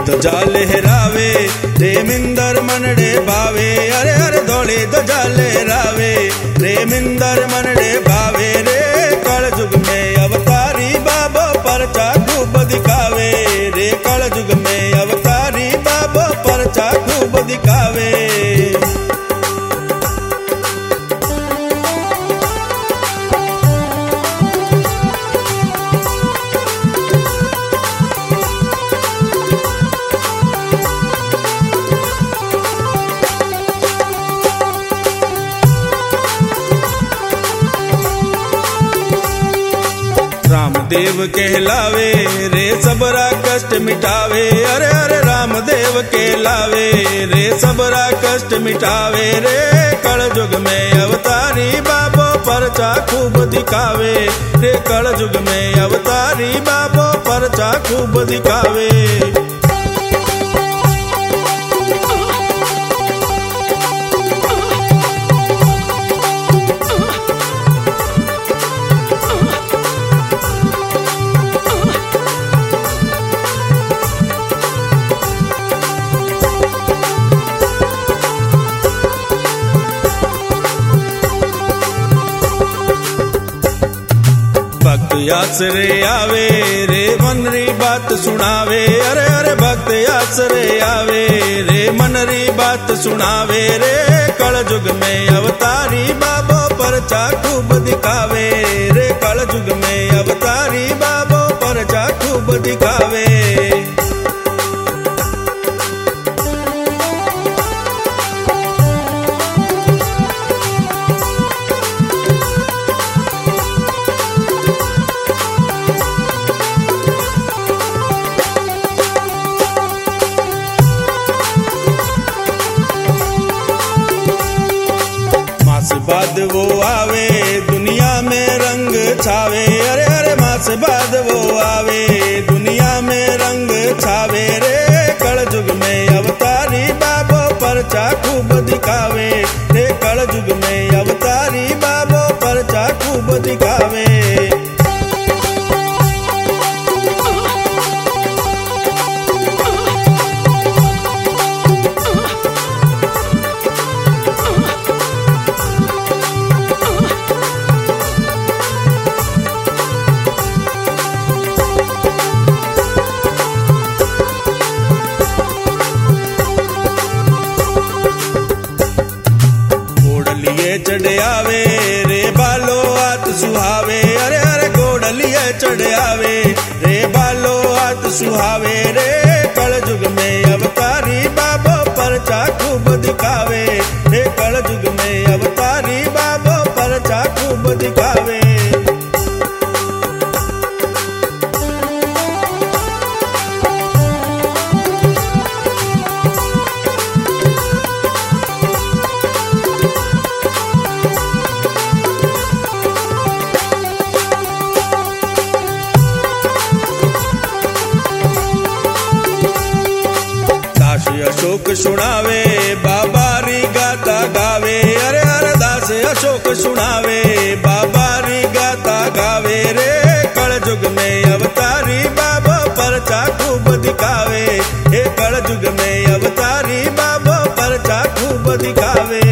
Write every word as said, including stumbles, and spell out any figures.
ध्वजा लहरावे रे मिंदर मनड़े भावे। अरे अरे धोली ध्वजा लहरावे रे मिंदर मनड़े भावे रे। कल युग में अवतारी बाबा परचा खूब दिखावे रे। कल युग में अवतारी बाबा परचा खूब दिखावे। रामदेव कहलावे रे सबरा कष्ट मिटावे। अरे अरे रामदेव कहलावे रे सबरा कष्ट मिटावे रे। कल युग में अवतारी बाबो परचा खूब दिखावे रे। कल युग में अवतारी बाबो परचा खूब दिखावे। भक्त आसरे आवे रे मनरी बात सुनावे। अरे अरे भक्त आसरे आवे रे मनरी बात सुनावे रे। कल युग में अवतारी बाबो परचा खूब दिखावे रे। कल युग में अवतारी बाबो परचा खूब दिखावे। मास बाद वो आवे दुनिया में रंग छावे। अरे अरे मास बाद वो आवे दुनिया में रंग छावे रे। कल युग में अवतारी बाबो परचा खूब दिखावे रे। कल युग में अवतारी बाबो परचा खूब दिखावे। चढ़ आवे रे बालो हाथ सुहावे। अरे अरे घोड़लिए चढ़ आवे रे बालो हाथ सुहावे रे। कल युग में अवतारी बाबो परचा खूब दिखावे रे। कल युग में अवतारी बाबो परचा खूब दिखावे। अशोक सुनावे बाबा री गाता गावे। अरे अरे दास अशोक सुनावे बाबा री गाता गावे रे। कल युग में अवतारी बाबा परचा खूब दिखावे। हे कल युग में अवतारी बाबा परचा खूब दिखावे।